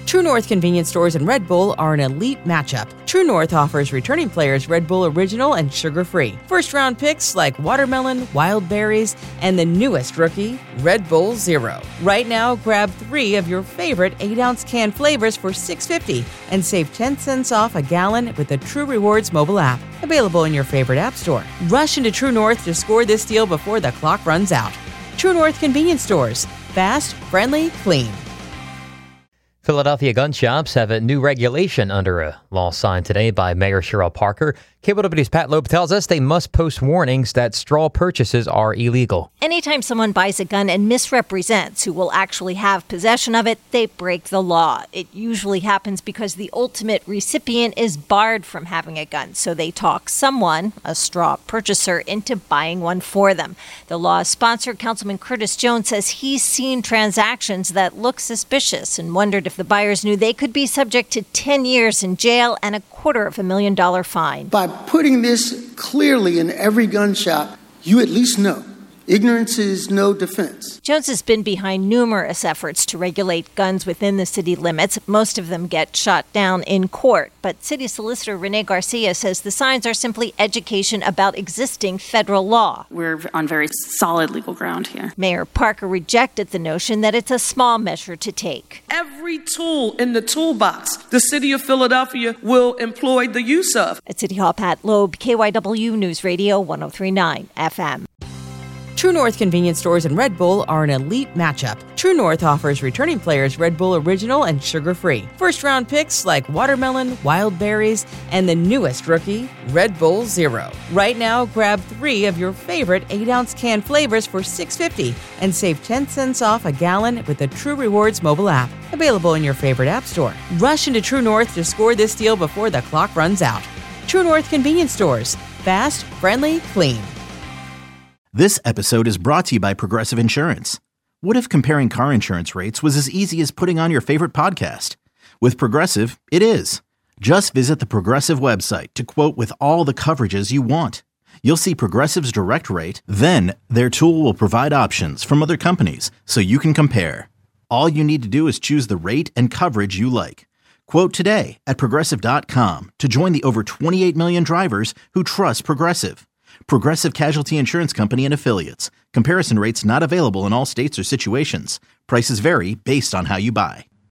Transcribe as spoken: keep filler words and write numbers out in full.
True North Convenience Stores and Red Bull are an elite matchup. True North offers returning players Red Bull Original and sugar-free. First-round picks like watermelon, wild berries, and the newest rookie, Red Bull Zero. Right now, grab three of your favorite eight-ounce can flavors for six dollars and fifty cents and save ten cents off a gallon with the True Rewards mobile app. Available in your favorite app store. Rush into True North to score this deal before the clock runs out. True North Convenience Stores. Fast, friendly, clean. Philadelphia gun shops have a new regulation under a law signed today by Mayor Cheryl Parker. K W W's Pat Loeb tells us they must post warnings that straw purchases are illegal. Anytime someone buys a gun and misrepresents who will actually have possession of it, they break the law. It usually happens because the ultimate recipient is barred from having a gun, so they talk someone, a straw purchaser, into buying one for them. The law's sponsor, Councilman Curtis Jones, says he's seen transactions that look suspicious and wondered if the buyers knew they could be subject to ten years in jail and a quarter of a million dollar fine. By putting this clearly in every gun shop, you at least know. Ignorance is no defense. Jones has been behind numerous efforts to regulate guns within the city limits. Most of them get shot down in court. But City Solicitor Renee Garcia says the signs are simply education about existing federal law. We're on very solid legal ground here. Mayor Parker rejected the notion that it's a small measure to take. Every tool in the toolbox the city of Philadelphia will employ the use of. At City Hall, Pat Loeb, K Y W News Radio one oh three point nine F M. True North Convenience Stores and Red Bull are an elite matchup. True North offers returning players Red Bull Original and sugar-free. First-round picks like watermelon, wild berries, and the newest rookie, Red Bull Zero. Right now, grab three of your favorite eight-ounce can flavors for six dollars and fifty cents and save ten cents off a gallon with the True Rewards mobile app. Available in your favorite app store. Rush into True North to score this deal before the clock runs out. True North Convenience Stores. Fast, friendly, clean. This episode is brought to you by Progressive Insurance. What if comparing car insurance rates was as easy as putting on your favorite podcast? With Progressive, it is. Just visit the Progressive website to quote with all the coverages you want. You'll see Progressive's direct rate, then their tool will provide options from other companies so you can compare. All you need to do is choose the rate and coverage you like. Quote today at Progressive dot com to join the over twenty-eight million drivers who trust Progressive. Progressive Casualty Insurance Company and Affiliates. Comparison rates not available in all states or situations. Prices vary based on how you buy.